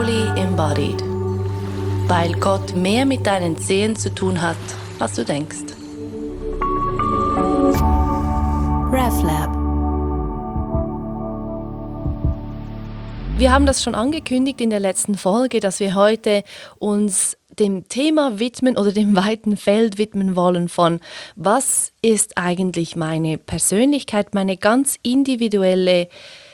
Fully embodied. Weil Gott mehr mit deinen Zehen zu tun hat, als du denkst. RevLab. Wir haben das schon angekündigt in der letzten Folge, dass wir heute uns dem Thema widmen oder dem weiten Feld widmen wollen von was ist eigentlich meine Persönlichkeit, meine ganz individuelle,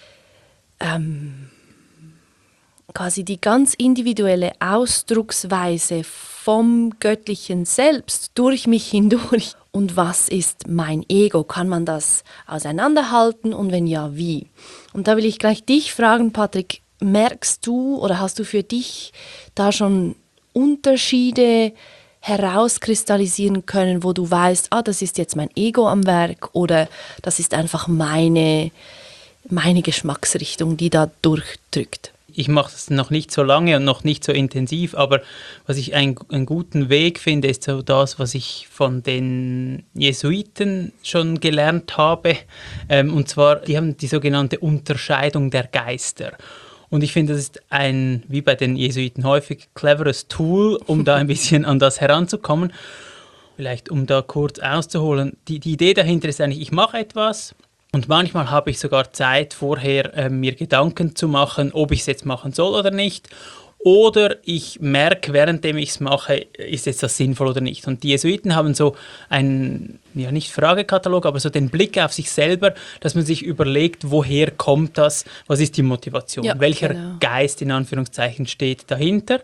quasi die ganz individuelle Ausdrucksweise vom göttlichen Selbst durch mich hindurch. Und was ist mein Ego? Kann man das auseinanderhalten und wenn ja, wie? Und da will ich gleich dich fragen, Patrick, merkst du oder hast du für dich da schon Unterschiede herauskristallisieren können, wo du weißt, das ist jetzt mein Ego am Werk oder das ist einfach meine Geschmacksrichtung, die da durchdrückt? Ich mache das noch nicht so lange und noch nicht so intensiv, aber was ich einen guten Weg finde, ist so das, was ich von den Jesuiten schon gelernt habe. Und zwar, die haben die sogenannte Unterscheidung der Geister. Und ich finde, das ist ein, wie bei den Jesuiten häufig, cleveres Tool, um da ein bisschen an das heranzukommen. Vielleicht, um da kurz auszuholen. Die Idee dahinter ist eigentlich, ich mache etwas. Und manchmal habe ich sogar Zeit, vorher mir Gedanken zu machen, ob ich es jetzt machen soll oder nicht. Oder ich merke, währenddem ich es mache, ist jetzt das sinnvoll oder nicht. Und die Jesuiten haben so einen, ja nicht Fragekatalog, aber so den Blick auf sich selber, dass man sich überlegt, woher kommt das, was ist die Motivation, welcher Geist in Anführungszeichen steht dahinter.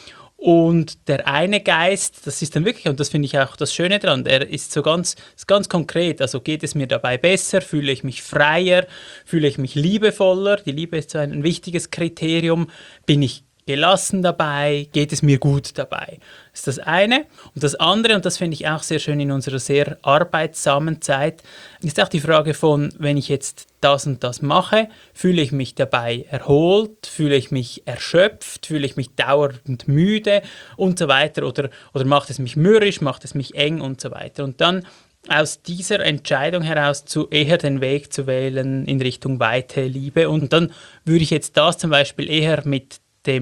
Und der eine Geist, das ist dann wirklich, und das finde ich auch das Schöne daran, der ist so ganz konkret. Also geht es mir dabei besser, fühle ich mich freier, fühle ich mich liebevoller. Die Liebe ist so ein wichtiges Kriterium. Bin ich gelassen dabei, geht es mir gut dabei. Das ist das eine. Und das andere, und das finde ich auch sehr schön in unserer sehr arbeitsamen Zeit, ist auch die Frage von, wenn ich jetzt das und das mache, fühle ich mich dabei erholt, fühle ich mich erschöpft, fühle ich mich dauernd müde und so weiter oder macht es mich mürrisch, macht es mich eng und so weiter. Und dann aus dieser Entscheidung heraus eher den Weg zu wählen in Richtung Weite, Liebe. Und dann würde ich jetzt das zum Beispiel eher mit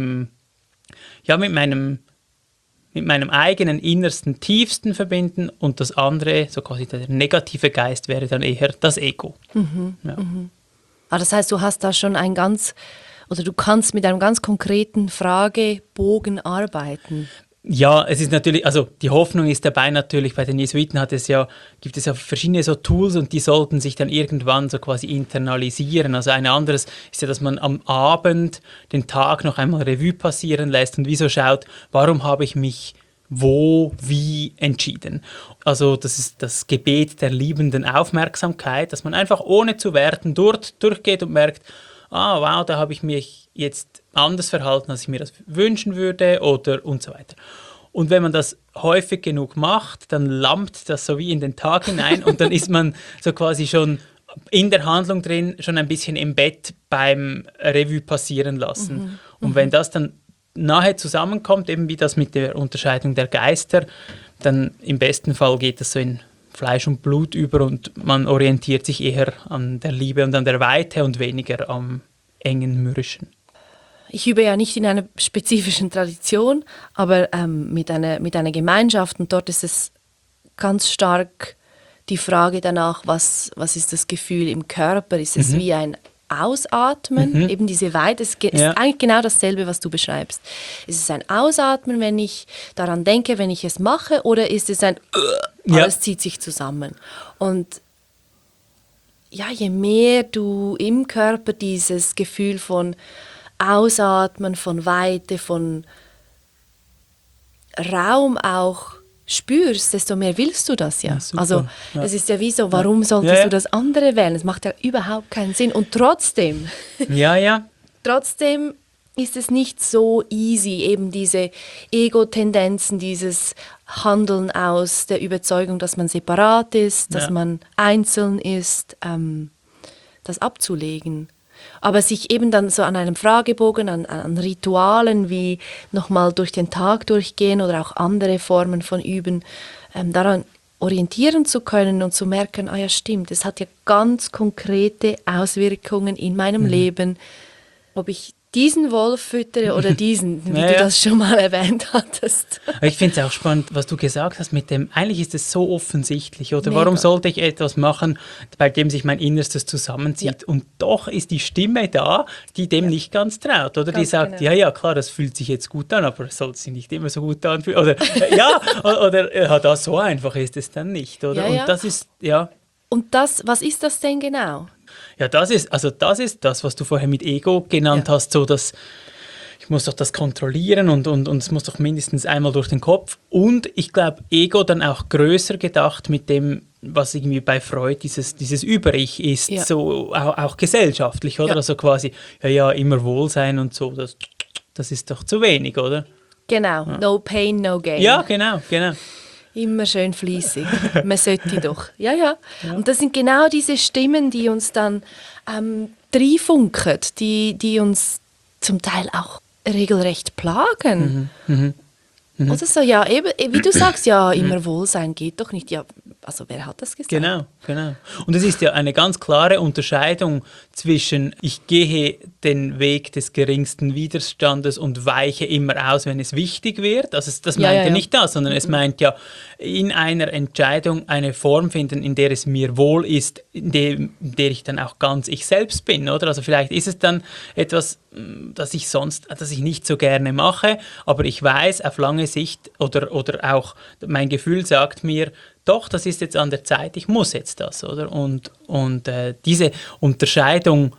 meinem eigenen innersten, tiefsten verbinden und das andere, so quasi der negative Geist, wäre dann eher das Ego. Das heißt, du hast da schon du kannst mit einem ganz konkreten Fragebogen arbeiten. Ja, es ist natürlich, also die Hoffnung ist dabei natürlich, bei den Jesuiten gibt es ja verschiedene so Tools und die sollten sich dann irgendwann so quasi internalisieren. Also ein anderes ist ja, dass man am Abend den Tag noch einmal Revue passieren lässt und wie so schaut, warum habe ich mich wie entschieden. Also das ist das Gebet der liebenden Aufmerksamkeit, dass man einfach ohne zu werten durchgeht und merkt, wow, da habe ich mich jetzt anders verhalten, als ich mir das wünschen würde oder und so weiter. Und wenn man das häufig genug macht, dann lammt das so wie in den Tag hinein und dann ist man so quasi schon in der Handlung drin, schon ein bisschen im Bett beim Revue passieren lassen. Und wenn das dann nahe zusammenkommt, eben wie das mit der Unterscheidung der Geister, dann im besten Fall geht das so in Fleisch und Blut über und man orientiert sich eher an der Liebe und an der Weite und weniger am engen Mürrischen. Ich übe ja nicht in einer spezifischen Tradition, aber mit einer Gemeinschaft und dort ist es ganz stark die Frage danach, was ist das Gefühl im Körper? Ist es wie ein Ausatmen, eben diese Weite, es ist eigentlich genau dasselbe, was du beschreibst. Ist es ein Ausatmen, wenn ich daran denke, wenn ich es mache, oder ist es ein alles zieht sich zusammen? Und ja, je mehr du im Körper dieses Gefühl von Ausatmen, von Weite, von Raum auch spürst, desto mehr willst du das ja. Also es ist ja wie so, warum solltest du das andere wählen? Es macht ja überhaupt keinen Sinn. Und trotzdem, trotzdem ist es nicht so easy, eben diese Ego-Tendenzen, dieses Handeln aus der Überzeugung, dass man separat ist, dass man einzeln ist, das abzulegen. Aber sich eben dann so an einem Fragebogen, an Ritualen wie nochmal durch den Tag durchgehen oder auch andere Formen von Üben, daran orientieren zu können und zu merken, ja stimmt, es hat ja ganz konkrete Auswirkungen in meinem Leben, ob ich diesen Wolf füttere oder diesen, wie Ja, du ja. das schon mal erwähnt hattest. Ich finde es auch spannend, was du gesagt hast mit dem, eigentlich ist es so offensichtlich, oder Mega. warum sollte ich etwas machen, bei dem sich mein Innerstes zusammenzieht? Und doch ist die Stimme da, die dem nicht ganz traut, oder? Die Ganz sagt, genau. ja, klar, das fühlt sich jetzt gut an, aber es soll sich nicht immer so gut anfühlen. Oder, ja, das so einfach ist es dann nicht, oder? Ja, Und ja. das ist, ja, Und das, was ist das denn genau? ja, das ist das, was du vorher mit Ego genannt Ja. hast, so dass ich muss doch das kontrollieren und es muss doch mindestens einmal durch den Kopf. Und ich glaube, Ego dann auch größer gedacht mit dem, was irgendwie bei Freud dieses Über-Ich ist, Ja. so auch gesellschaftlich, oder? Ja. Also quasi, ja, immer Wohlsein und so, das ist doch zu wenig, oder? Genau, no pain, no gain. Ja, genau. Immer schön fließig. Man sollte doch. Ja. Und das sind genau diese Stimmen, die uns dann reinfunken, die uns zum Teil auch regelrecht plagen. Oder so, ja, eben, wie du sagst, ja, immer Wohlsein geht doch nicht. Ja, also wer hat das gesagt? Genau. Und es ist ja eine ganz klare Unterscheidung zwischen, ich gehe den Weg des geringsten Widerstandes und weiche immer aus, wenn es wichtig wird. Also das Ja, meint ja ja. nicht das, sondern es meint ja in einer Entscheidung eine Form finden, in der es mir wohl ist, in der ich dann auch ganz ich selbst bin, oder? Also vielleicht ist es dann etwas, das ich nicht so gerne mache, aber ich weiß auf lange Sicht oder auch mein Gefühl sagt mir, doch, das ist jetzt an der Zeit, ich muss jetzt das, oder? Und diese Unterscheidung,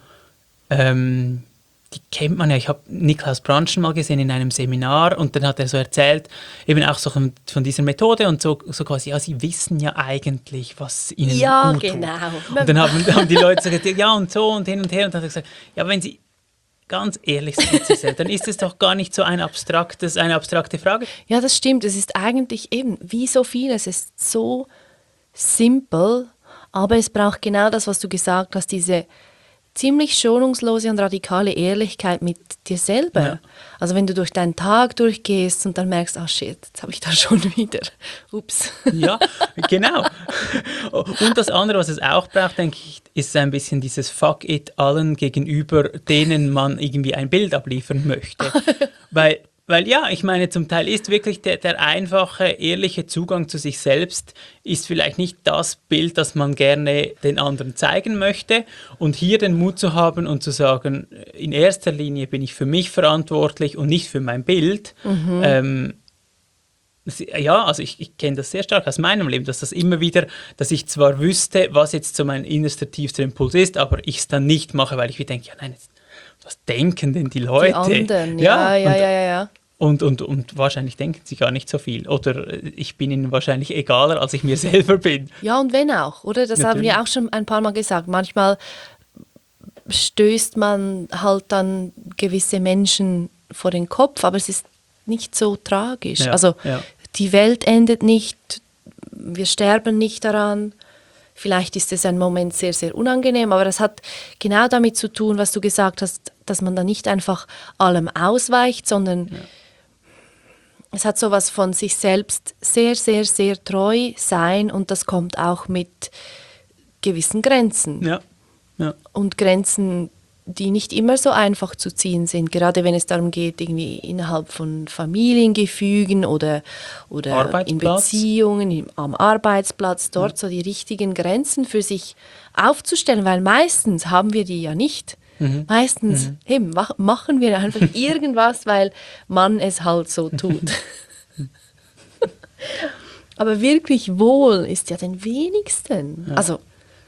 die kennt man ja. Ich habe Niklaus Brandschen mal gesehen in einem Seminar und dann hat er so erzählt, eben auch so von dieser Methode und so quasi, ja, sie wissen ja eigentlich, was ihnen Ja, gut genau. tut. Und dann haben die Leute so gesagt, ja und so und hin und her und dann hat er gesagt, ja, wenn sie ganz ehrlich sind mit sich selbst, dann ist es doch gar nicht so eine abstrakte Frage. Ja, das stimmt. Es ist eigentlich eben, wie so viel, es ist so simpel, aber es braucht genau das, was du gesagt hast, diese ziemlich schonungslose und radikale Ehrlichkeit mit dir selber. Ja. Also wenn du durch deinen Tag durchgehst und dann merkst, ah shit, jetzt habe ich da schon wieder, ups. Ja, genau. Und das andere, was es auch braucht, denke ich, ist ein bisschen dieses Fuck it allen gegenüber, denen man irgendwie ein Bild abliefern möchte. Weil ja, ich meine, zum Teil ist wirklich der einfache, ehrliche Zugang zu sich selbst ist vielleicht nicht das Bild, das man gerne den anderen zeigen möchte. Und hier den Mut zu haben und zu sagen, in erster Linie bin ich für mich verantwortlich und nicht für mein Bild. Ja, also ich kenne das sehr stark aus meinem Leben, dass das immer wieder, dass ich zwar wüsste, was jetzt so mein innerster, tiefster Impuls ist, aber ich es dann nicht mache, weil ich mir denke, ja nein, jetzt, was denken denn die Leute? Die anderen, ja. Und wahrscheinlich denken sie gar nicht so viel. Oder ich bin ihnen wahrscheinlich egaler, als ich mir selber bin. Ja, und wenn auch, oder? Das haben wir auch schon ein paar Mal gesagt. Manchmal stößt man halt dann gewisse Menschen vor den Kopf, aber es ist nicht so tragisch. Ja, also ja. die Welt endet nicht, wir sterben nicht daran. Vielleicht ist es ein Moment sehr, sehr unangenehm, aber das hat genau damit zu tun, was du gesagt hast, dass man da nicht einfach allem ausweicht, sondern es hat sowas von sich selbst sehr, sehr, sehr treu sein und das kommt auch mit gewissen Grenzen. Ja. Und Grenzen, die nicht immer so einfach zu ziehen sind, gerade wenn es darum geht, irgendwie innerhalb von Familiengefügen oder in Arbeitsplatz. Beziehungen, am Arbeitsplatz, dort so die richtigen Grenzen für sich aufzustellen, weil meistens haben wir die ja nicht. Meistens eben, machen wir einfach irgendwas, weil man es halt so tut. Aber wirklich wohl ist ja den wenigsten. Ja. Also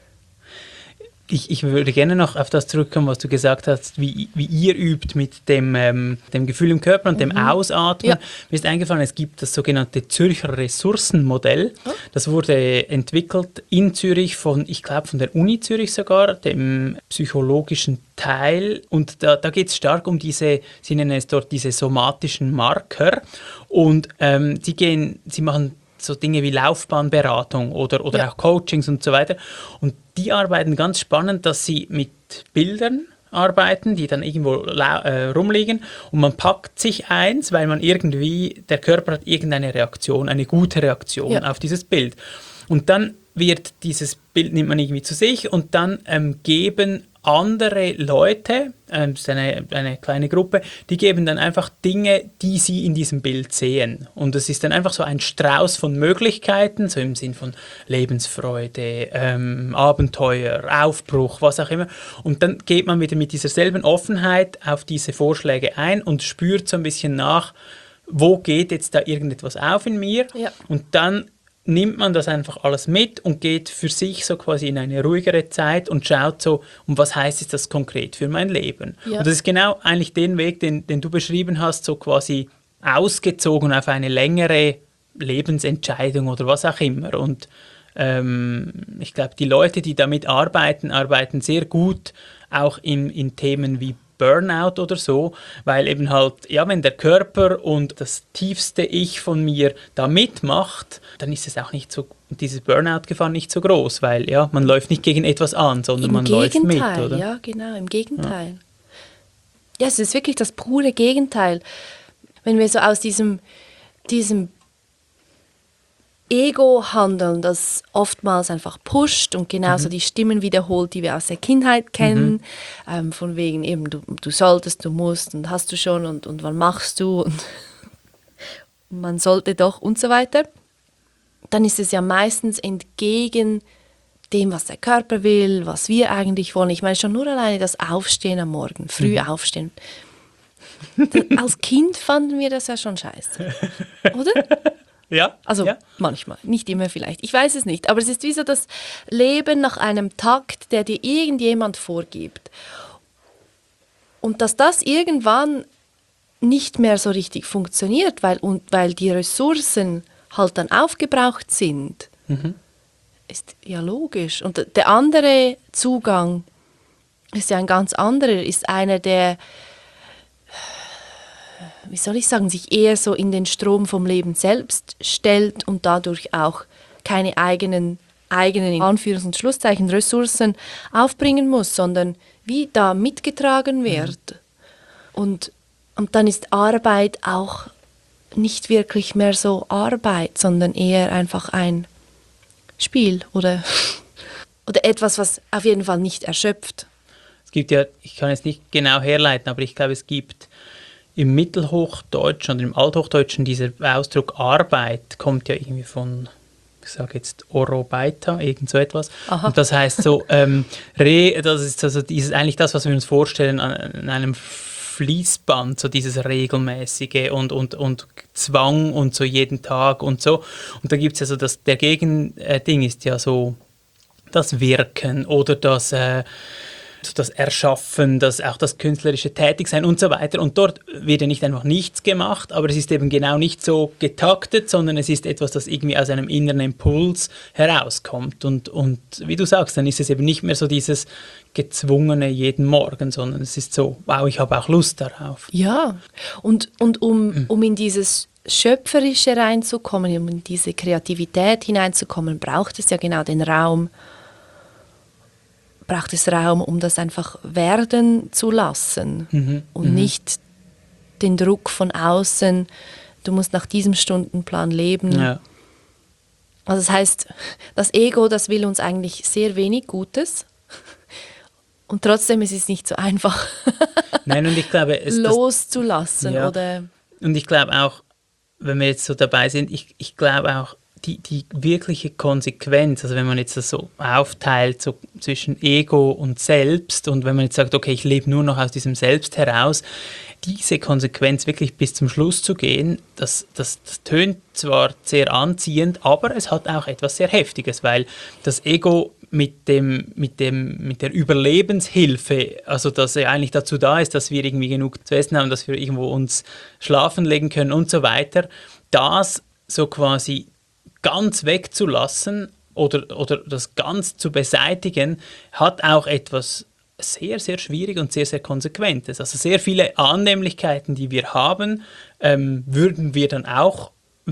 Ich würde gerne noch auf das zurückkommen, was du gesagt hast, wie ihr übt mit dem Gefühl im Körper und dem Ausatmen. Ja. Mir ist eingefallen, es gibt das sogenannte Zürcher Ressourcenmodell. Das wurde entwickelt in Zürich ich glaube von der Uni Zürich sogar, dem psychologischen Teil. Und da geht es stark um sie nennen es dort diese somatischen Marker. Und sie machen so Dinge wie Laufbahnberatung oder auch Coachings und so weiter. Und die arbeiten ganz spannend, dass sie mit Bildern arbeiten, die dann irgendwo rumliegen und man packt sich eins, weil der Körper hat irgendeine Reaktion, eine gute Reaktion auf dieses Bild. Und dann wird dieses Bild, nimmt man irgendwie zu sich und dann geben andere Leute, das ist eine kleine Gruppe, die geben dann einfach Dinge, die sie in diesem Bild sehen. Und es ist dann einfach so ein Strauß von Möglichkeiten, so im Sinn von Lebensfreude, Abenteuer, Aufbruch, was auch immer. Und dann geht man wieder mit dieser selben Offenheit auf diese Vorschläge ein und spürt so ein bisschen nach, wo geht jetzt da irgendetwas auf in mir? Ja. Und dann nimmt man das einfach alles mit und geht für sich so quasi in eine ruhigere Zeit und schaut so, um was heißt das konkret für mein Leben. Ja. Und das ist genau eigentlich den Weg, den du beschrieben hast, so quasi ausgezogen auf eine längere Lebensentscheidung oder was auch immer. Und ich glaube, die Leute, die damit arbeiten sehr gut auch in Themen wie Burnout oder so, weil eben halt, ja, wenn der Körper und das tiefste Ich von mir da mitmacht, dann ist es auch nicht so, diese Burnout-Gefahr nicht so groß, weil ja, man läuft nicht gegen etwas an, sondern man läuft mit, oder? Ja, genau, im Gegenteil. Ja, es ist wirklich das pure Gegenteil. Wenn wir so aus diesem Ego handeln, das oftmals einfach pusht und genauso die Stimmen wiederholt, die wir aus der Kindheit kennen, von wegen eben, du solltest, du musst und hast du schon und wann machst du und man sollte doch und so weiter, dann ist es ja meistens entgegen dem, was der Körper will, was wir eigentlich wollen. Ich meine schon nur alleine das Aufstehen am Morgen, früh aufstehen. Als Kind fanden wir das ja schon scheiße, oder? Ja. Also ja. manchmal, nicht immer vielleicht. Ich weiß es nicht. Aber es ist wie so das Leben nach einem Takt, der dir irgendjemand vorgibt. Und dass das irgendwann nicht mehr so richtig funktioniert, weil die Ressourcen halt dann aufgebraucht sind, ist ja logisch. Und der andere Zugang ist ja ein ganz anderer, ist einer, der, wie soll ich sagen, sich eher so in den Strom vom Leben selbst stellt und dadurch auch keine eigenen in Anführungs- und Schlusszeichen Ressourcen aufbringen muss, sondern wie da mitgetragen wird. Und dann ist Arbeit auch nicht wirklich mehr so Arbeit, sondern eher einfach ein Spiel oder etwas, was auf jeden Fall nicht erschöpft. Es gibt ja, ich kann es nicht genau herleiten, aber ich glaube, es gibt im Mittelhochdeutschen oder im Althochdeutschen dieser Ausdruck Arbeit kommt ja irgendwie von, ich sage jetzt Orobaita, irgend so etwas. Aha. Und das heißt so, das ist also eigentlich das, was wir uns vorstellen an einem Fließband, so dieses regelmäßige und Zwang und so jeden Tag und so. Und da gibt es also der Gegending ist ja so das Wirken oder das Erschaffen, auch das künstlerische Tätigsein und so weiter. Und dort wird ja nicht einfach nichts gemacht, aber es ist eben genau nicht so getaktet, sondern es ist etwas, das irgendwie aus einem inneren Impuls herauskommt. Und wie du sagst, dann ist es eben nicht mehr so dieses gezwungene jeden Morgen, sondern es ist so, wow, ich habe auch Lust darauf. Ja, und um in dieses Schöpferische reinzukommen, um in diese Kreativität hineinzukommen, braucht es ja genau den Raum, um das einfach werden zu lassen und nicht den Druck von außen, du musst nach diesem Stundenplan leben. Ja. Also das heißt, das Ego, das will uns eigentlich sehr wenig Gutes und trotzdem ist es nicht so einfach, Nein, und ich glaube, loszulassen. Ja. Oder und ich glaube auch, wenn wir jetzt so dabei sind, ich glaube auch, die wirkliche Konsequenz, also wenn man jetzt das so aufteilt so zwischen Ego und Selbst und wenn man jetzt sagt, okay, ich lebe nur noch aus diesem Selbst heraus, diese Konsequenz wirklich bis zum Schluss zu gehen, das tönt zwar sehr anziehend, aber es hat auch etwas sehr Heftiges, weil das Ego mit der Überlebenshilfe, also dass er eigentlich dazu da ist, dass wir irgendwie genug zu essen haben, dass wir irgendwo uns schlafen legen können und so weiter, das so quasi ganz wegzulassen oder das ganz zu beseitigen, hat auch etwas sehr, sehr schwierig und sehr, sehr Konsequentes. Also sehr viele Annehmlichkeiten, die wir haben, würden wir dann auch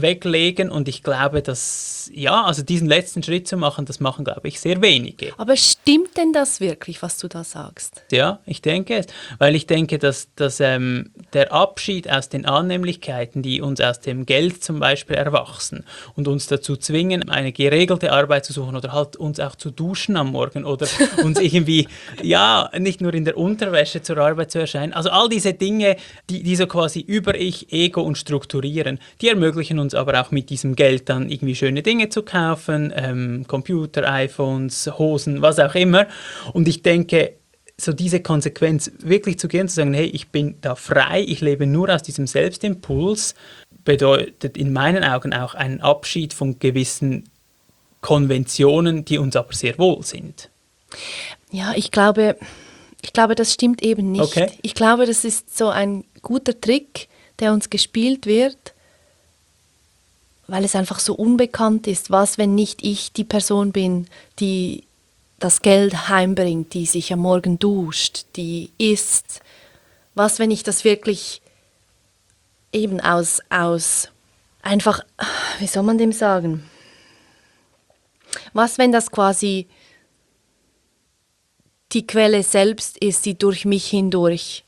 weglegen und ich glaube, dass, ja, also diesen letzten Schritt zu machen, das machen, glaube ich, sehr wenige. aber stimmt denn das wirklich, was du da sagst? Ja, ich denke es. Weil ich denke, dass der Abschied aus den Annehmlichkeiten, die uns aus dem Geld zum Beispiel erwachsen und uns dazu zwingen, eine geregelte Arbeit zu suchen oder halt uns auch zu duschen am Morgen oder uns irgendwie, ja, nicht nur in der Unterwäsche zur Arbeit zu erscheinen. Also all diese Dinge, die so quasi über Ich, Ego und strukturieren, die ermöglichen uns aber auch mit diesem Geld dann irgendwie schöne Dinge zu kaufen, Computer, iPhones, Hosen, was auch immer. Und ich denke, so diese Konsequenz wirklich zu gehen, zu sagen, hey, ich bin da frei, ich lebe nur aus diesem Selbstimpuls, bedeutet in meinen Augen auch einen Abschied von gewissen Konventionen, die uns aber sehr wohl sind. Ja, ich glaube, das stimmt eben nicht. Okay. Ich glaube, das ist so ein guter Trick, der uns gespielt wird, weil es einfach so unbekannt ist. Was, wenn nicht ich die Person bin, die das Geld heimbringt, die sich am Morgen duscht, die isst? Was, wenn ich das wirklich eben aus einfach, wie soll man dem sagen? Was, wenn das quasi die Quelle selbst ist, die durch mich hindurch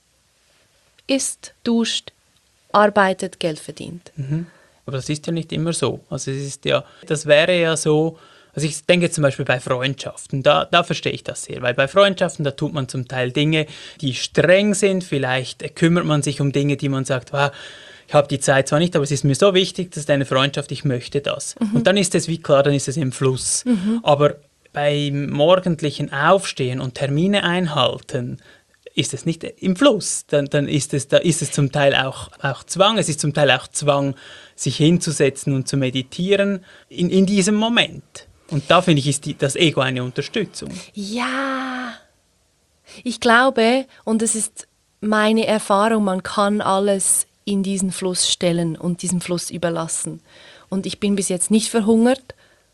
isst, duscht, arbeitet, Geld verdient? Aber das ist ja nicht immer so. Also es ist ja, das wäre ja so, also ich denke zum Beispiel bei Freundschaften, da verstehe ich das sehr, weil bei Freundschaften, da tut man zum Teil Dinge, die streng sind, vielleicht kümmert man sich um Dinge, die man sagt, wow, ich habe die Zeit zwar nicht, aber es ist mir so wichtig, das ist eine Freundschaft, ich möchte das. Und dann ist es wie klar, dann ist es im Fluss. Aber beim morgendlichen Aufstehen und Termine einhalten, ist es nicht im Fluss. Dann ist es zum Teil auch Zwang. Es ist zum Teil auch Zwang, sich hinzusetzen und zu meditieren in diesem Moment. Und da finde ich, ist das Ego eine Unterstützung. Ja, ich glaube, und es ist meine Erfahrung, man kann alles in diesen Fluss stellen und diesem Fluss überlassen. Und ich bin bis jetzt nicht verhungert.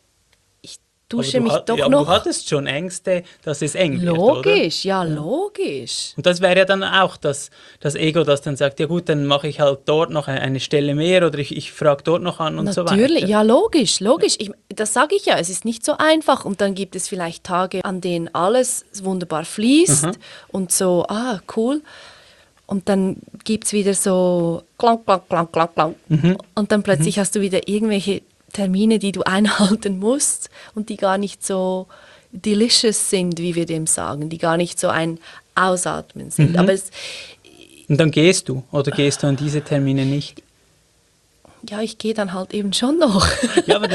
Ich dusche mich doch aber noch. du hattest schon Ängste, dass es eng wird, oder? Logisch, ja, logisch. Und das wäre ja dann auch das Ego, das dann sagt, ja gut, dann mache ich halt dort noch eine Stelle mehr oder ich frage dort noch an und so weiter. Natürlich, ja, logisch. Das sage ich ja, es ist nicht so einfach. Und dann gibt es vielleicht Tage, an denen alles wunderbar fließt und so, cool. Und dann gibt es wieder so klang, klang, klang, klang, klang. Und dann plötzlich hast du wieder irgendwelche Termine, die du einhalten musst und die gar nicht so delicious sind, wie wir dem sagen, die gar nicht so ein Ausatmen sind. Aber und dann gehst du oder gehst du an diese Termine nicht? ja, ich gehe dann halt eben schon noch. Ja, aber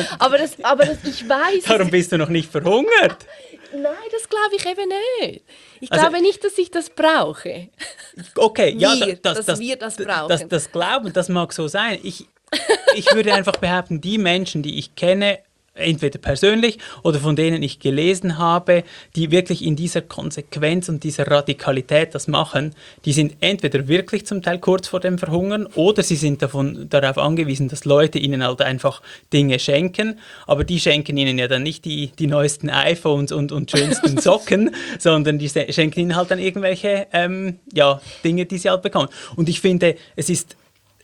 Ich weiß. Darum bist du noch nicht verhungert. Nein, das glaube ich eben nicht. Ich Also- glaube nicht, dass ich das brauche. Okay, ja, Wir das brauchen. Das Glauben, das mag so sein. Ich würde einfach behaupten, die Menschen, die ich kenne, entweder persönlich oder von denen ich gelesen habe, die wirklich in dieser Konsequenz und dieser Radikalität das machen, die sind entweder wirklich zum Teil kurz vor dem Verhungern oder sie sind darauf angewiesen, dass Leute ihnen halt einfach Dinge schenken, aber die schenken ihnen ja dann nicht die neuesten iPhones und schönsten Socken, sondern die schenken ihnen halt dann irgendwelche Dinge, die sie halt bekommen. Und ich finde, es ist,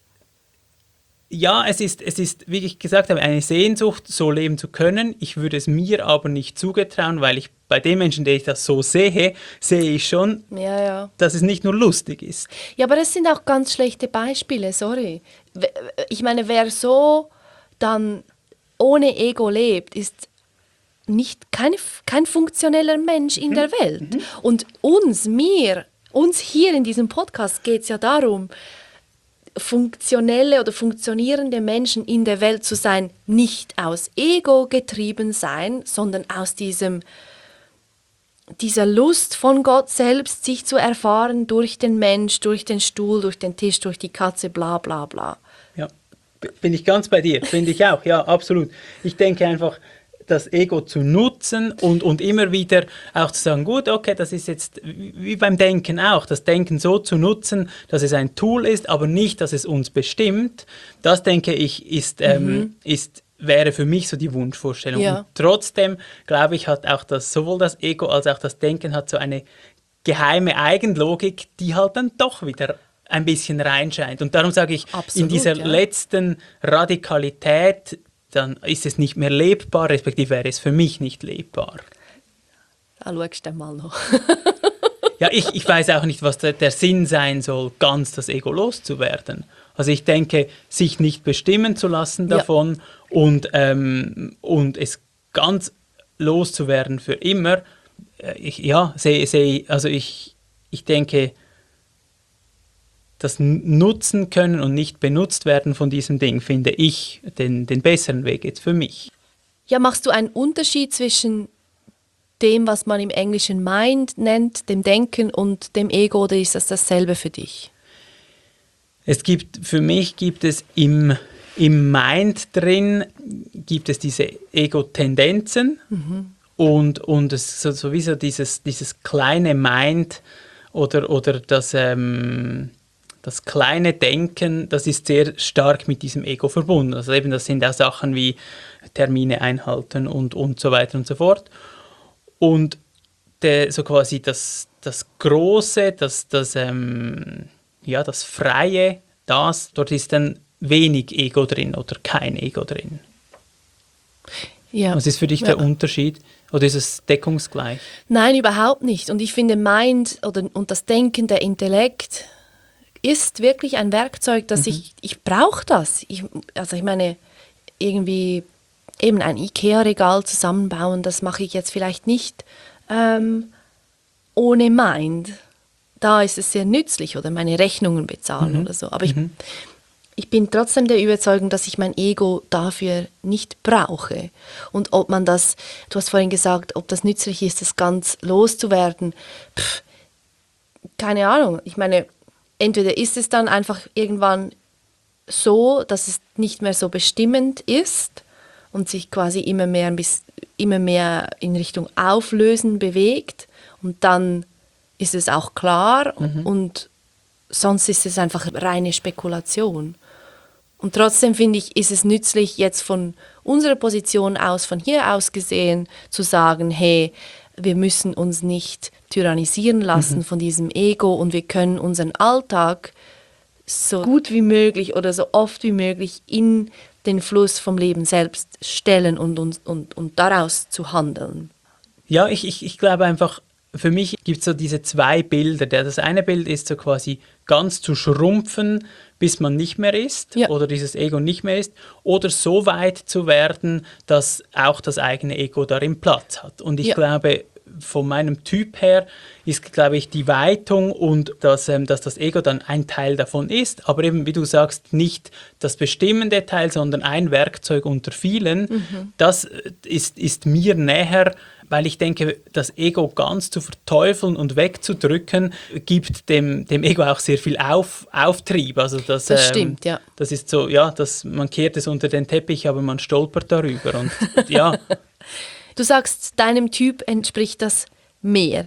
wie ich gesagt habe, eine Sehnsucht, so leben zu können. Ich würde es mir aber nicht zugetrauen, weil ich bei den Menschen, die ich das so sehe ich schon, dass es nicht nur lustig ist. Ja, aber das sind auch ganz schlechte Beispiele, sorry. Ich meine, wer so dann ohne Ego lebt, ist kein funktioneller Mensch in der Welt. Und uns hier in diesem Podcast geht es ja darum, funktionelle oder funktionierende Menschen in der Welt zu sein, nicht aus Ego getrieben sein, sondern aus dieser Lust von Gott selbst, sich zu erfahren durch den Mensch, durch den Stuhl, durch den Tisch, durch die Katze, bla bla bla. Ja, bin ich ganz bei dir, finde ich auch, ja, absolut. Ich denke einfach, das Ego zu nutzen und immer wieder auch zu sagen, gut, okay, das ist jetzt wie beim Denken auch, das Denken so zu nutzen, dass es ein Tool ist, aber nicht, dass es uns bestimmt. Das, denke ich, wäre für mich so die Wunschvorstellung. Ja. Und trotzdem, glaube ich, hat auch sowohl das Ego als auch das Denken hat so eine geheime Eigenlogik, die halt dann doch wieder ein bisschen reinscheint. Und darum sage ich, Absolut, in dieser letzten Radikalität, dann ist es nicht mehr lebbar, respektive wäre es für mich nicht lebbar. Da schaust du mal noch. Ja, ich weiß auch nicht, was der Sinn sein soll, ganz das Ego loszuwerden. Also ich denke, sich nicht bestimmen zu lassen davon und es ganz loszuwerden für immer. Ich denke, das Nutzen können und nicht benutzt werden von diesem Ding, finde ich den besseren Weg jetzt für mich. Ja, machst du einen Unterschied zwischen dem, was man im Englischen Mind nennt, dem Denken und dem Ego, oder ist das dasselbe für dich? Für mich gibt es im Mind drin, gibt es diese Ego-Tendenzen und es sowieso dieses kleine Mind oder das kleine Denken, das ist sehr stark mit diesem Ego verbunden. Also eben, das sind auch Sachen wie Termine einhalten und so weiter und so fort. Und so quasi das Große, das Freie, dort ist dann wenig Ego drin oder kein Ego drin. Ja. Was ist für dich der Unterschied? Oder ist es deckungsgleich? Nein, überhaupt nicht. Und ich finde, Mind und das Denken, der Intellekt ist wirklich ein Werkzeug, das ich brauche das. Ich meine, irgendwie eben ein IKEA-Regal zusammenbauen, das mache ich jetzt vielleicht nicht ohne Mind. Da ist es sehr nützlich, oder meine Rechnungen bezahlen oder so. Aber ich bin trotzdem der Überzeugung, dass ich mein Ego dafür nicht brauche. Und ob man das, du hast vorhin gesagt, ob das nützlich ist, das ganz loszuwerden, keine Ahnung. Ich meine, entweder ist es dann einfach irgendwann so, dass es nicht mehr so bestimmend ist und sich quasi immer mehr in Richtung Auflösen bewegt, und dann ist es auch klar und sonst ist es einfach reine Spekulation. Und trotzdem finde ich, ist es nützlich, jetzt von unserer Position aus, von hier aus gesehen, zu sagen, hey, wir müssen uns nicht tyrannisieren lassen von diesem Ego und wir können unseren Alltag so gut wie möglich oder so oft wie möglich in den Fluss vom Leben selbst stellen und daraus zu handeln. Ja, ich glaube einfach, für mich gibt es so diese zwei Bilder. Das eine Bild ist so quasi ganz zu schrumpfen, bis man nicht mehr ist oder dieses Ego nicht mehr ist, oder so weit zu werden, dass auch das eigene Ego darin Platz hat. Und ich glaube, von meinem Typ her ist, glaube ich, die Weitung und dass das Ego dann ein Teil davon ist, aber eben, wie du sagst, nicht das bestimmende Teil, sondern ein Werkzeug unter vielen. Das ist mir näher, weil ich denke, das Ego ganz zu verteufeln und wegzudrücken, gibt dem Ego auch sehr viel Auftrieb. Also das stimmt, ja. Das ist so, man kehrt es unter den Teppich, aber man stolpert darüber. Und Du sagst, deinem Typ entspricht das mehr.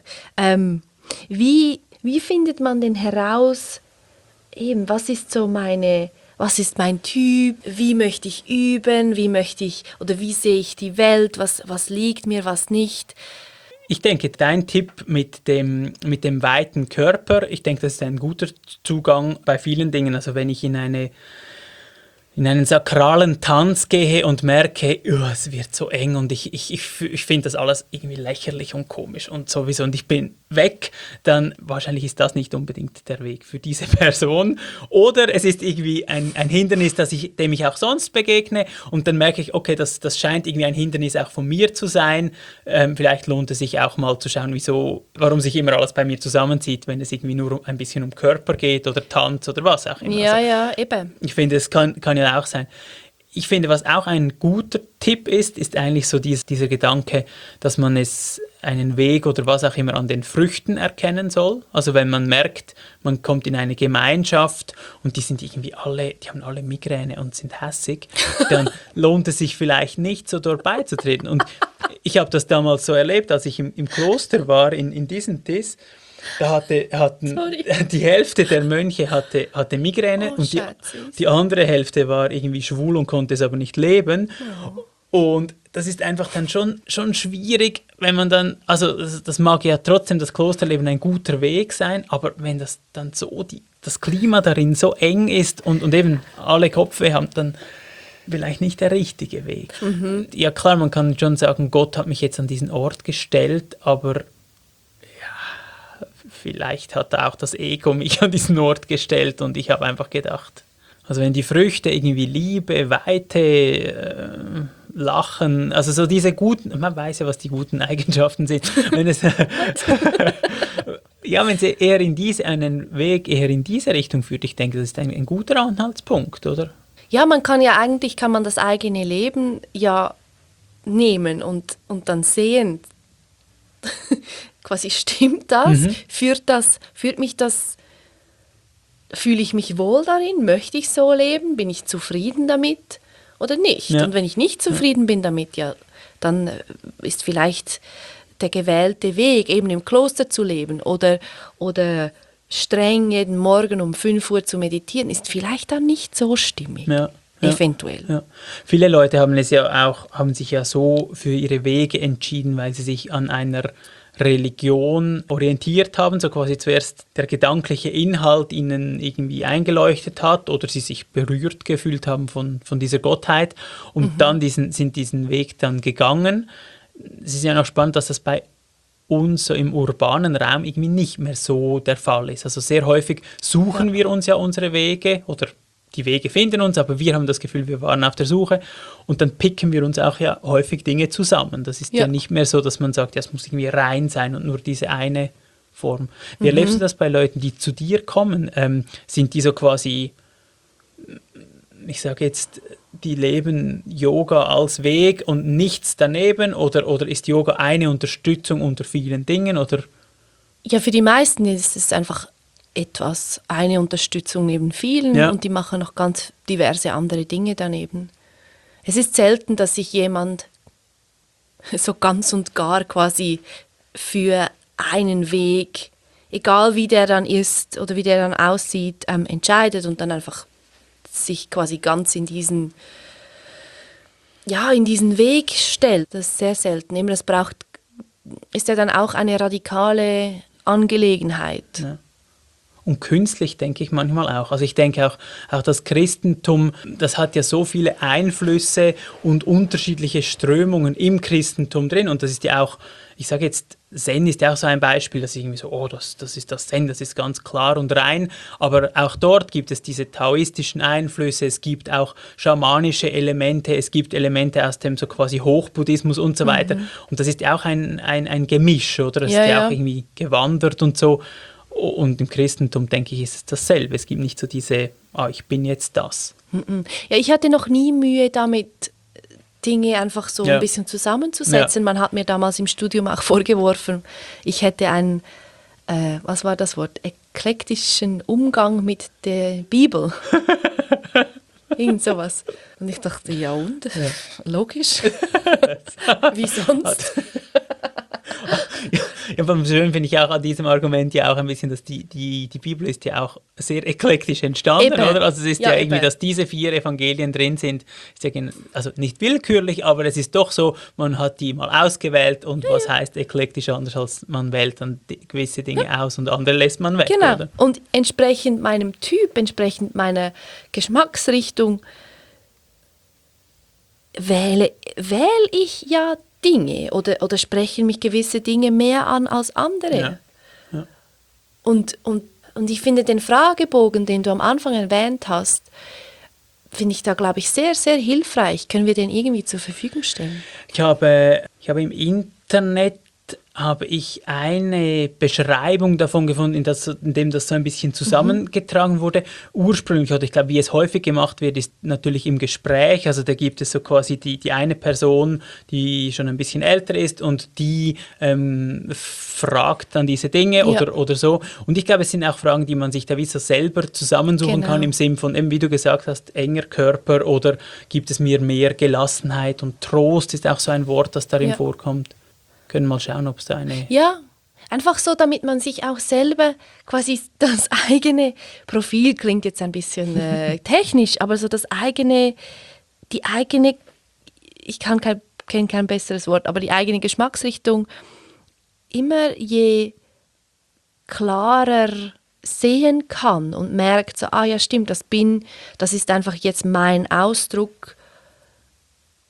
Wie findet man denn heraus, eben, was ist mein Typ, wie möchte ich üben, wie sehe ich die Welt, was liegt mir, was nicht? Ich denke, dein Tipp mit dem weiten Körper, ich denke, das ist ein guter Zugang bei vielen Dingen. Also wenn ich in einen sakralen Tanz gehe und merke, es wird so eng und ich finde das alles irgendwie lächerlich und komisch und sowieso und ich bin weg, dann wahrscheinlich ist das nicht unbedingt der Weg für diese Person. Oder es ist irgendwie ein Hindernis, dem ich auch sonst begegne und dann merke ich, okay, das scheint irgendwie ein Hindernis auch von mir zu sein. Vielleicht lohnt es sich auch mal zu schauen, warum sich immer alles bei mir zusammenzieht, wenn es irgendwie nur ein bisschen um Körper geht oder Tanz oder was auch immer. Ja, eben. Ich finde, es kann ja auch sein. Ich finde, was auch ein guter Tipp ist eigentlich so dieser Gedanke, dass man einen Weg oder was auch immer an den Früchten erkennen soll. Also wenn man merkt, man kommt in eine Gemeinschaft und die haben alle Migräne und sind hässig, dann lohnt es sich vielleicht nicht, so dort beizutreten. Und ich habe das damals so erlebt, als ich im Kloster war, in diesem Tis. Da die Hälfte der Mönche hatte Migräne und die andere Hälfte war irgendwie schwul und konnte es aber nicht leben. Oh. Und das ist einfach dann schon schwierig, wenn man dann, also das mag ja trotzdem das Klosterleben ein guter Weg sein, aber wenn das dann so das Klima darin so eng ist und eben alle Kopfweh haben, dann vielleicht nicht der richtige Weg. Ja klar, man kann schon sagen, Gott hat mich jetzt an diesen Ort gestellt, aber ja, vielleicht hat auch das Ego mich an diesen Ort gestellt und ich habe einfach gedacht, also wenn die Früchte irgendwie Liebe, Weite, Lachen, also so diese guten, man weiß ja, was die guten Eigenschaften sind. Wenn es, ja, wenn sie eher einen Weg eher in diese Richtung führt, ich denke, das ist ein guter Anhaltspunkt, oder? Ja, kann man das eigene Leben ja nehmen und dann sehen, quasi stimmt das, führt mich das, fühle ich mich wohl darin, möchte ich so leben, bin ich zufrieden damit oder nicht? Ja. Und wenn ich nicht zufrieden bin damit, ja, dann ist vielleicht der gewählte Weg, eben im Kloster zu leben oder streng jeden Morgen um 5 Uhr zu meditieren, ist vielleicht dann nicht so stimmig. Ja. Eventuell. Ja. Viele Leute haben sich ja so für ihre Wege entschieden, weil sie sich an einer Religion orientiert haben, so quasi zuerst der gedankliche Inhalt ihnen irgendwie eingeleuchtet hat oder sie sich berührt gefühlt haben von dieser Gottheit und dann sind diesen Weg dann gegangen. Es ist ja noch spannend, dass das bei uns so im urbanen Raum irgendwie nicht mehr so der Fall ist. Also sehr häufig suchen wir uns ja unsere Wege oder die Wege finden uns, aber wir haben das Gefühl, wir waren auf der Suche und dann picken wir uns auch ja häufig Dinge zusammen. Das ist ja nicht mehr so, dass man sagt, ja, es muss irgendwie rein sein und nur diese eine Form. Wie erlebst du das bei Leuten, die zu dir kommen? Sind die so quasi, ich sage jetzt, die leben Yoga als Weg und nichts daneben oder ist Yoga eine Unterstützung unter vielen Dingen? Oder? Ja, für die meisten ist es einfach eine Unterstützung neben vielen und die machen noch ganz diverse andere Dinge daneben. Es ist selten, dass sich jemand so ganz und gar quasi für einen Weg, egal wie der dann ist oder wie der dann aussieht, entscheidet und dann einfach sich quasi ganz in diesen Weg stellt. Das ist sehr selten. Eben, ist ja dann auch eine radikale Angelegenheit. Ja. Und künstlich denke ich manchmal auch. Also ich denke auch das Christentum, das hat ja so viele Einflüsse und unterschiedliche Strömungen im Christentum drin. Und das ist ja auch, ich sage jetzt, Zen ist ja auch so ein Beispiel, dass ich irgendwie so, das ist das Zen, das ist ganz klar und rein. Aber auch dort gibt es diese taoistischen Einflüsse, es gibt auch schamanische Elemente, es gibt Elemente aus dem so quasi Hochbuddhismus und so weiter. Und das ist ja auch ein Gemisch, oder? Das ist ja auch irgendwie gewandert und so. Und im Christentum, denke ich, ist es dasselbe. Es gibt nicht so diese, ich bin jetzt das. Ja, ich hatte noch nie Mühe damit, Dinge einfach so ein bisschen zusammenzusetzen. Ja. Man hat mir damals im Studium auch vorgeworfen, ich hätte einen, was war das Wort, eklektischen Umgang mit der Bibel. Irgend sowas. Und ich dachte, ja und? Ja. Logisch. Wie sonst? Ja, schön finde ich auch an diesem Argument ja auch ein bisschen, dass die Bibel ist ja auch sehr eklektisch entstanden, oder? Also es ist ja irgendwie, dass diese 4 Evangelien drin sind, ist ja also nicht willkürlich, aber es ist doch so, man hat die mal ausgewählt und was heißt eklektisch anders, als man wählt dann gewisse Dinge aus und andere lässt man weg, genau. Oder? Und entsprechend meinem Typ, entsprechend meiner Geschmacksrichtung wähle ich ja Dinge oder sprechen mich gewisse Dinge mehr an als andere. Ja. Ja. Und ich finde den Fragebogen, den du am Anfang erwähnt hast, finde ich da, glaube ich, sehr, sehr hilfreich. Können wir den irgendwie zur Verfügung stellen? Ich habe im Internet eine Beschreibung davon gefunden, in dem das so ein bisschen zusammengetragen wurde. Ursprünglich, oder ich glaube, wie es häufig gemacht wird, ist natürlich im Gespräch. Also da gibt es so quasi die eine Person, die schon ein bisschen älter ist und die fragt dann diese Dinge oder so. Und ich glaube, es sind auch Fragen, die man sich da wie so selber zusammensuchen kann, im Sinn von, eben, wie du gesagt hast, enger Körper oder gibt es mir mehr Gelassenheit und Trost ist auch so ein Wort, das darin vorkommt. Können mal schauen, ob es da eine... Ja, einfach so, damit man sich auch selber quasi das eigene Profil, klingt jetzt ein bisschen technisch, aber so die eigene, ich kenne kein besseres Wort, aber die eigene Geschmacksrichtung immer je klarer sehen kann und merkt so, ja stimmt, das ist einfach jetzt mein Ausdruck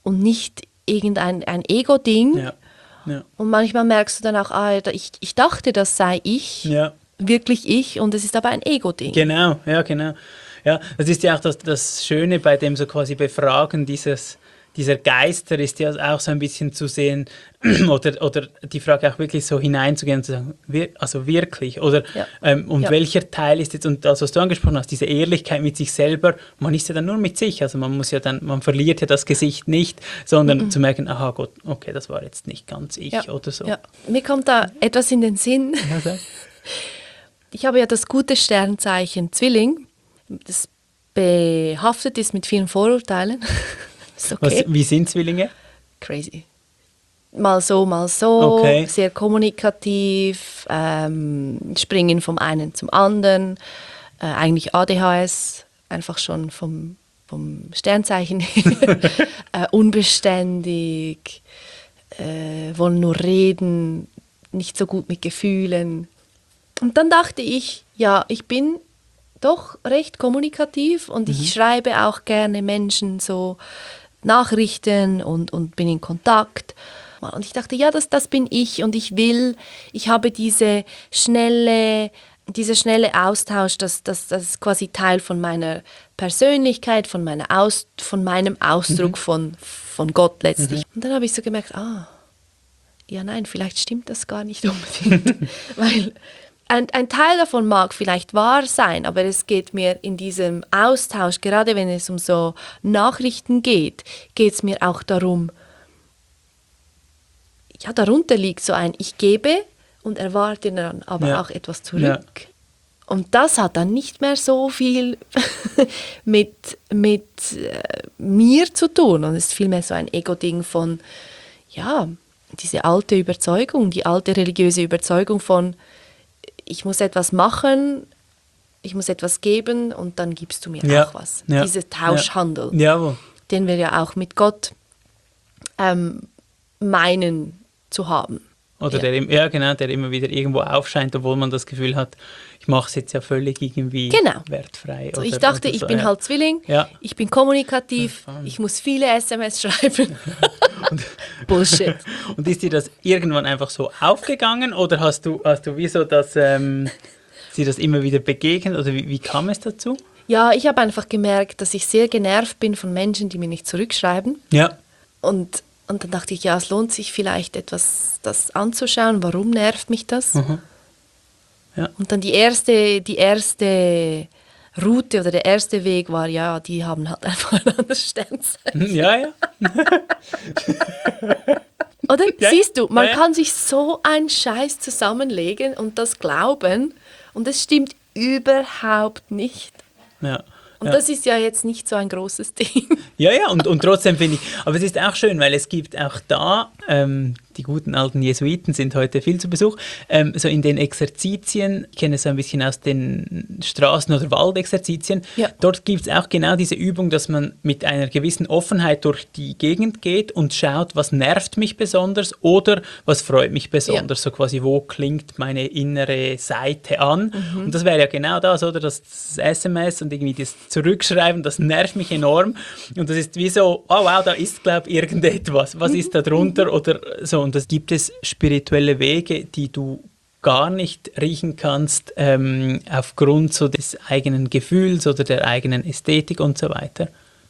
und nicht irgendein ein Ego-Ding. Ja. Ja. Und manchmal merkst du dann auch, ich dachte, das sei ich, Ja. wirklich ich, und es ist aber ein Ego-Ding. Genau, ja, genau. Ja, das ist ja auch das Schöne bei dem so quasi Befragen dieser Geister, ist ja auch so ein bisschen zu sehen, oder die Frage auch wirklich so hineinzugehen und zu sagen, also wirklich, oder Ja. und Ja. welcher Teil ist jetzt, und das, was du angesprochen hast, diese Ehrlichkeit mit sich selber, man ist ja dann nur mit sich, also man verliert ja das Gesicht nicht, sondern zu merken, aha Gott, okay, das war jetzt nicht ganz ich Ja. oder so. Ja. Mir kommt da etwas in den Sinn. Ja, sag. Ich habe ja das gute Sternzeichen Zwilling, das behaftet ist mit vielen Vorurteilen. Ist okay. Wie sind Zwillinge? Crazy. Mal so, Okay. sehr kommunikativ, springen vom einen zum anderen, eigentlich ADHS, einfach schon vom Sternzeichen her, unbeständig, wollen nur reden, nicht so gut mit Gefühlen. Und dann dachte ich, ja, ich bin doch recht kommunikativ und ich schreibe auch gerne Menschen so Nachrichten und bin in Kontakt. Und ich dachte, ja, das bin ich und ich habe diese schnelle Austausch, das ist quasi Teil von meiner Persönlichkeit, von meinem Ausdruck von Gott letztlich. Und dann habe ich so gemerkt, ja nein, vielleicht stimmt das gar nicht unbedingt, weil ein Teil davon mag vielleicht wahr sein, aber es geht mir in diesem Austausch, gerade wenn es um so Nachrichten geht es mir auch darum, ja, darunter liegt so ein Ich gebe und erwarte dann aber auch etwas zurück. Ja. Und das hat dann nicht mehr so viel mit mir zu tun. Und es ist vielmehr so ein Ego-Ding von, ja, diese alte Überzeugung, die alte religiöse Überzeugung von, ich muss etwas machen, ich muss etwas geben und dann gibst du mir auch was. Ja. Dieser Tauschhandel, Jawohl. den wir ja auch mit Gott meinen zu haben. Oder der immer wieder irgendwo aufscheint, obwohl man das Gefühl hat, ich mache es jetzt ja völlig irgendwie wertfrei. Also ich dachte, ich bin halt Zwilling, ich bin kommunikativ, ich muss viele SMS schreiben. Bullshit. Und ist dir das irgendwann einfach so aufgegangen oder hast du wieso sie das immer wieder begegnet oder wie kam es dazu? Ja, ich habe einfach gemerkt, dass ich sehr genervt bin von Menschen, die mir nicht zurückschreiben. Ja. Und dann dachte ich, ja, es lohnt sich vielleicht etwas, das anzuschauen. Warum nervt mich das? Ja. Und dann die erste Route oder der erste Weg war, ja, die haben halt einfach ein anderes Sternzeichen. Ja. Oder? Ja. Siehst du, man Ja. kann sich so einen Scheiß zusammenlegen und das glauben und es stimmt überhaupt nicht. Ja. Und das ist ja jetzt nicht so ein großes Ding. Ja, und trotzdem finde ich, aber es ist auch schön, weil es gibt auch da, die guten alten Jesuiten sind heute viel zu Besuch, so in den Exerzitien, ich kenne es so ein bisschen aus den Straßen- oder Waldexerzitien, dort gibt es auch genau diese Übung, dass man mit einer gewissen Offenheit durch die Gegend geht und schaut, was nervt mich besonders oder was freut mich besonders, so quasi, wo klingt meine innere Seite an. Und das wäre ja genau das, oder, das SMS und irgendwie das Zurückschreiben, das nervt mich enorm und das ist wie so, oh wow, da ist, glaube ich, irgendetwas, was ist da drunter oder so, und das gibt es spirituelle Wege, die du gar nicht riechen kannst, aufgrund so des eigenen Gefühls oder der eigenen Ästhetik und so weiter.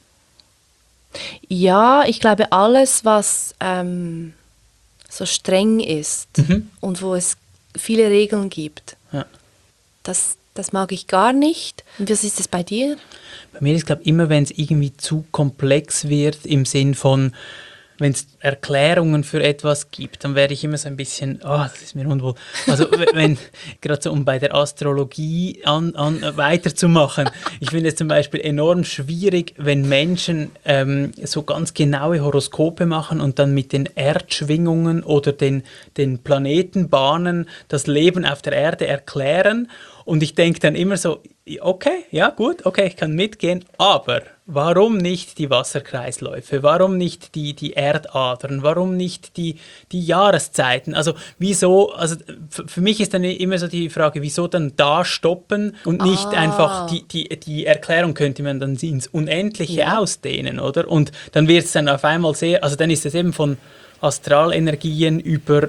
Ja, ich glaube, alles, was so streng ist und wo es viele Regeln gibt, das mag ich gar nicht. Und was ist es bei dir? Bei mir ist, glaube ich, immer, wenn es irgendwie zu komplex wird, im Sinn von, wenn es Erklärungen für etwas gibt, dann werde ich immer so ein bisschen, das ist mir unwohl. Also wenn, gerade so um bei der Astrologie weiterzumachen, ich finde es zum Beispiel enorm schwierig, wenn Menschen so ganz genaue Horoskope machen und dann mit den Erdschwingungen oder den Planetenbahnen das Leben auf der Erde erklären. Und ich denke dann immer so, okay, ja gut, okay, ich kann mitgehen, aber warum nicht die Wasserkreisläufe, warum nicht die Erdadern, warum nicht die Jahreszeiten? Also wieso, also für mich ist dann immer so die Frage, wieso dann da stoppen und nicht einfach die Erklärung könnte man dann ins Unendliche ausdehnen, oder? Und dann wird es dann auf einmal sehr, also dann ist es eben von Astralenergien über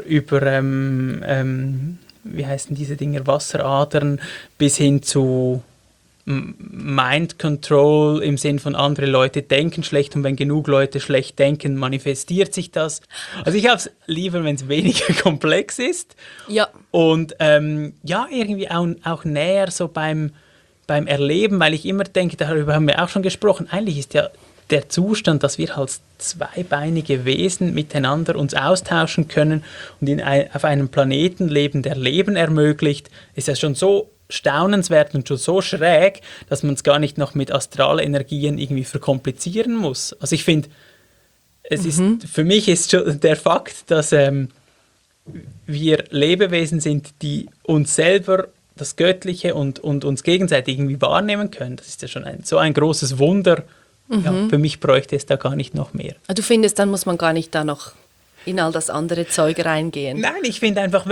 wie heißen diese Dinger, Wasseradern bis hin zu Mind Control im Sinn von andere Leute denken schlecht und wenn genug Leute schlecht denken, manifestiert sich das. Also ich habe es lieber, wenn es weniger komplex ist. Ja. Und irgendwie auch näher so beim Erleben, weil ich immer denke, darüber haben wir auch schon gesprochen, eigentlich ist ja der Zustand, dass wir als zweibeinige Wesen miteinander uns austauschen können und auf einem Planeten leben, der Leben ermöglicht, ist ja schon so staunenswert und schon so schräg, dass man es gar nicht noch mit Astralenergien irgendwie verkomplizieren muss. Also ich finde, für mich ist schon der Fakt, dass wir Lebewesen sind, die uns selber das Göttliche und uns gegenseitig irgendwie wahrnehmen können. Das ist ja schon so ein großes Wunder. Ja, für mich bräuchte es da gar nicht noch mehr. Du findest, dann muss man gar nicht da noch in all das andere Zeug reingehen? Nein, ich finde einfach,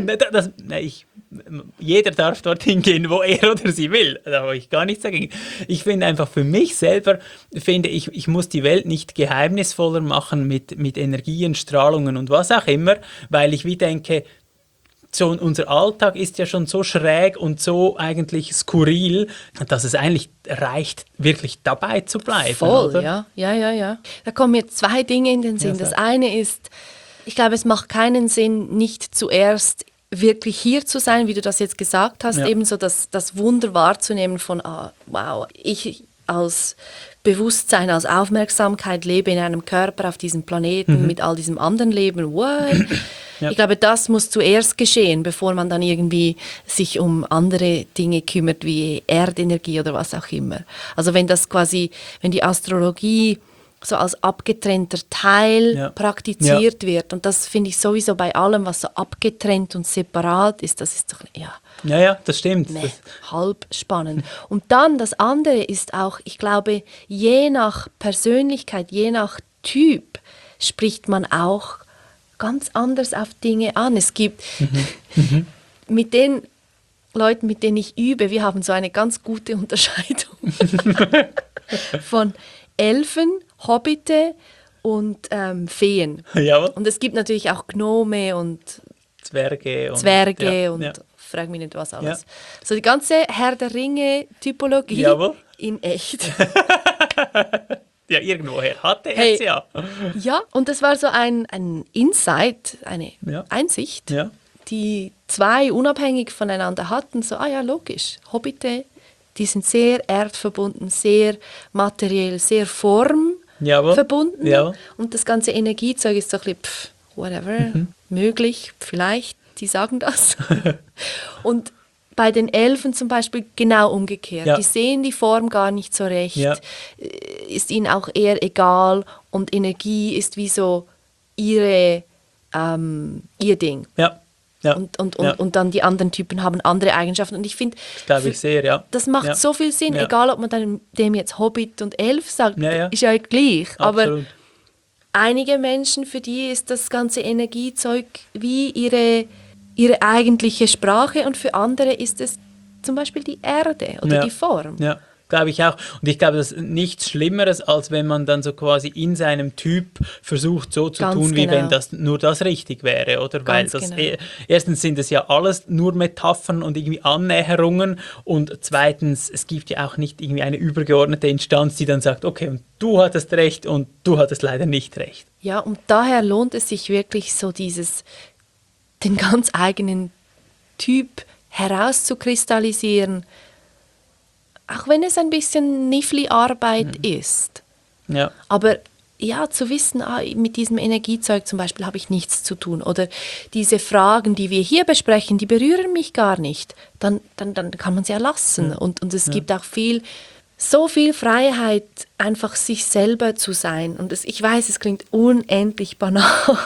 jeder darf dorthin gehen, wo er oder sie will. Da habe ich gar nichts dagegen. Ich finde einfach für mich selber, ich muss die Welt nicht geheimnisvoller machen mit Energien, Strahlungen und was auch immer, weil ich wie denke, so unser Alltag ist ja schon so schräg und so eigentlich skurril, dass es eigentlich reicht, wirklich dabei zu bleiben. Voll, oder? Ja. Da kommen mir zwei Dinge in den Sinn. Das eine ist, ich glaube, es macht keinen Sinn, nicht zuerst wirklich hier zu sein, wie du das jetzt gesagt hast, ebenso das Wunder wahrzunehmen von, wow, ich als Bewusstsein, als Aufmerksamkeit lebe in einem Körper auf diesem Planeten mit all diesem anderen Leben. What? Ja. Ich glaube, das muss zuerst geschehen, bevor man dann irgendwie sich um andere Dinge kümmert, wie Erdenergie oder was auch immer. Also wenn die Astrologie so als abgetrennter Teil praktiziert wird, und das finde ich sowieso bei allem, was so abgetrennt und separat ist, das ist doch, Ja, das stimmt. Halb spannend. Und dann das andere ist auch, ich glaube, je nach Persönlichkeit, je nach Typ spricht man auch ganz anders auf Dinge an. Es gibt mit den Leuten, mit denen ich übe, wir haben so eine ganz gute Unterscheidung von Elfen, Hobbite und Feen. Jawohl. Und es gibt natürlich auch Gnome und Zwerge und frag mich nicht was alles. Ja. So die ganze Herr der Ringe-Typologie in echt. Ja, irgendwoher hatte er es ja. Ja, und das war so ein Insight, eine Einsicht, die zwei unabhängig voneinander hatten. So, logisch, Hobbite, die sind sehr erdverbunden, sehr materiell, sehr formverbunden. Jawohl. Und das ganze Energiezeug ist so ein bisschen, whatever, möglich, vielleicht, die sagen das. Und bei den Elfen zum Beispiel genau umgekehrt. Ja. Die sehen die Form gar nicht so recht, ist ihnen auch eher egal und Energie ist wie so ihr Ding. Ja. Ja. Und dann die anderen Typen haben andere Eigenschaften. Und ich finde, das macht so viel Sinn, egal ob man dann dem jetzt Hobbit und Elf sagt, ist ja gleich. Absolut. Aber einige Menschen, für die ist das ganze Energiezeug wie ihre eigentliche Sprache und für andere ist es zum Beispiel die Erde oder die Form. Ja, glaube ich auch. Und ich glaube, das ist nichts Schlimmeres, als wenn man dann so quasi in seinem Typ versucht, so zu tun, wie wenn das nur das richtig wäre, oder? Weil erstens sind es ja alles nur Metaphern und irgendwie Annäherungen und zweitens, es gibt ja auch nicht irgendwie eine übergeordnete Instanz, die dann sagt, okay, und du hattest recht und du hattest leider nicht recht. Ja, und daher lohnt es sich wirklich so den ganz eigenen Typ herauszukristallisieren, auch wenn es ein bisschen Niffli-Arbeit ist. Ja. Aber zu wissen, mit diesem Energiezeug zum Beispiel habe ich nichts zu tun oder diese Fragen, die wir hier besprechen, die berühren mich gar nicht, dann kann man sie ja lassen. Und es gibt auch so viel Freiheit, einfach sich selber zu sein. Und ich weiß, es klingt unendlich banal,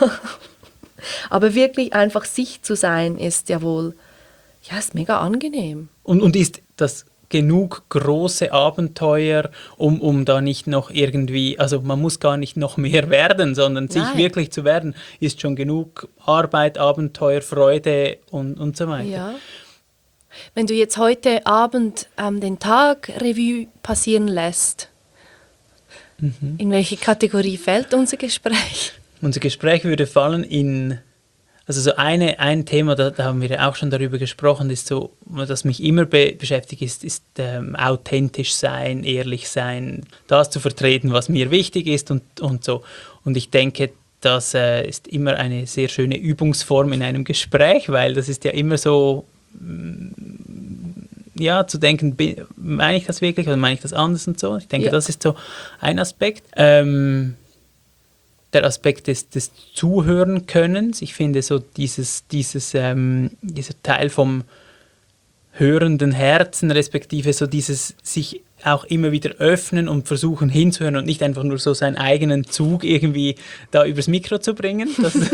aber wirklich einfach sich zu sein, ist ja wohl, ist mega angenehm. Und ist das genug große Abenteuer, um da nicht noch irgendwie, also man muss gar nicht noch mehr werden, sondern sich Nein. wirklich zu werden, ist schon genug Arbeit, Abenteuer, Freude und so weiter. Ja. Wenn du jetzt heute Abend den Tag Revue passieren lässt, in welche Kategorie fällt unser Gespräch? Unser Gespräch würde fallen in, also so ein Thema, da haben wir ja auch schon darüber gesprochen, ist so, das mich immer beschäftigt, ist authentisch sein, ehrlich sein, das zu vertreten, was mir wichtig ist und so. Und ich denke, das ist immer eine sehr schöne Übungsform in einem Gespräch, weil das ist ja immer so, ja, zu denken, meine ich das wirklich oder meine ich das anders und so. Ich denke, das ist so ein Aspekt. Der Aspekt des Zuhören-Könnens. Ich finde so dieser Teil vom hörenden Herzen, respektive so dieses sich auch immer wieder öffnen und versuchen hinzuhören und nicht einfach nur so seinen eigenen Zug irgendwie da übers Mikro zu bringen.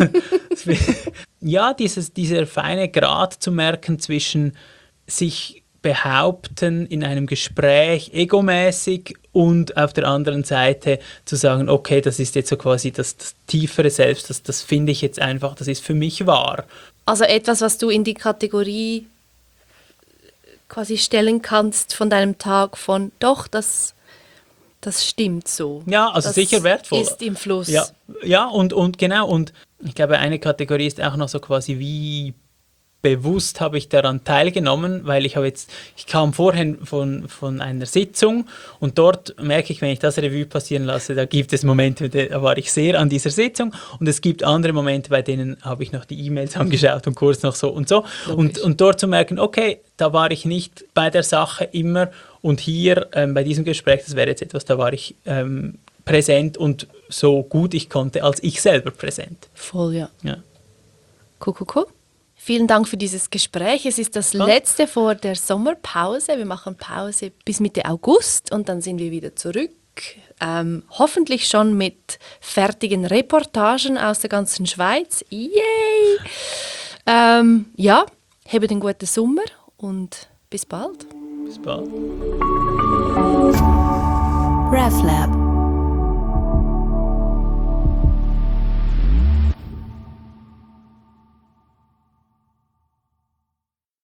Ja, dieser feine Grat zu merken zwischen sich behaupten in einem Gespräch egomäßig und auf der anderen Seite zu sagen, okay, das ist jetzt so quasi das tiefere Selbst, das finde ich jetzt einfach, das ist für mich wahr. Also etwas, was du in die Kategorie quasi stellen kannst von deinem Tag von, doch, das stimmt so. Ja, also das sicher wertvoll. Ist im Fluss. Ja, und genau, und ich glaube, eine Kategorie ist auch noch so quasi, wie bewusst habe ich daran teilgenommen, weil ich kam vorhin von einer Sitzung und dort merke ich, wenn ich das Revue passieren lasse, da gibt es Momente, da war ich sehr an dieser Sitzung und es gibt andere Momente, bei denen habe ich noch die E-Mails angeschaut und kurz noch so und so und dort zu merken, okay, da war ich nicht bei der Sache immer und hier bei diesem Gespräch, das wäre jetzt etwas, da war ich präsent und so gut ich konnte, als ich selber präsent. Voll, ja. Cool. Vielen Dank für dieses Gespräch. Es ist das letzte vor der Sommerpause. Wir machen Pause bis Mitte August und dann sind wir wieder zurück. Hoffentlich schon mit fertigen Reportagen aus der ganzen Schweiz. Yay! Ja, habt einen guten Sommer und bis bald. Bis bald. RefLab